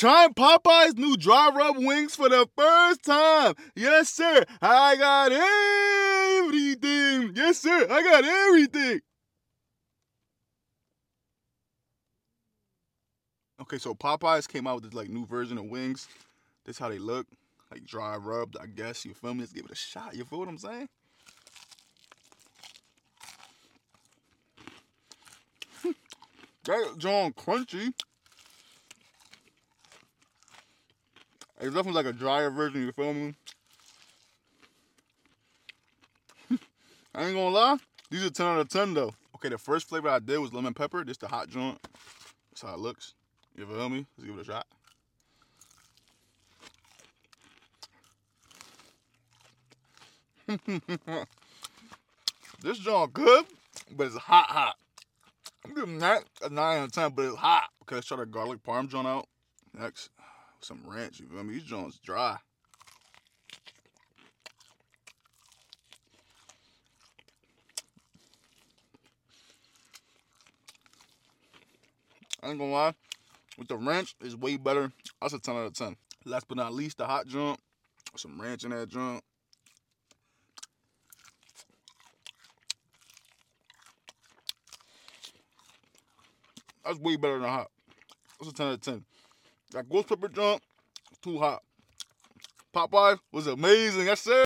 trying Popeye's new dry rub wings for the first time. Yes, sir. I got everything. Yes, sir. I got everything. Okay, so Popeyes came out with this like new version of wings. This how they look. Like dry rubbed, I guess. You feel me? Let's give it a shot. You feel what I'm saying? That John crunchy. It's definitely like a drier version, you feel me? I ain't gonna lie, these are 10 out of 10 though. Okay, the first flavor I did was lemon pepper. This the hot joint. That's how it looks. You feel me? Let's give it a shot. This joint good, but it's hot. I'm giving that a 9 out of 10, but it's hot. Okay, let's try the garlic parm joint out. Next, some ranch, you feel me? These joints dry. I ain't gonna lie, with the ranch, it's way better. That's a 10 out of 10. Last but not least, the hot joint. Some ranch in that joint. That's way better than hot. That's a 10 out of 10. That ghost pepper joint, too hot. Popeye was amazing. Yes, sir.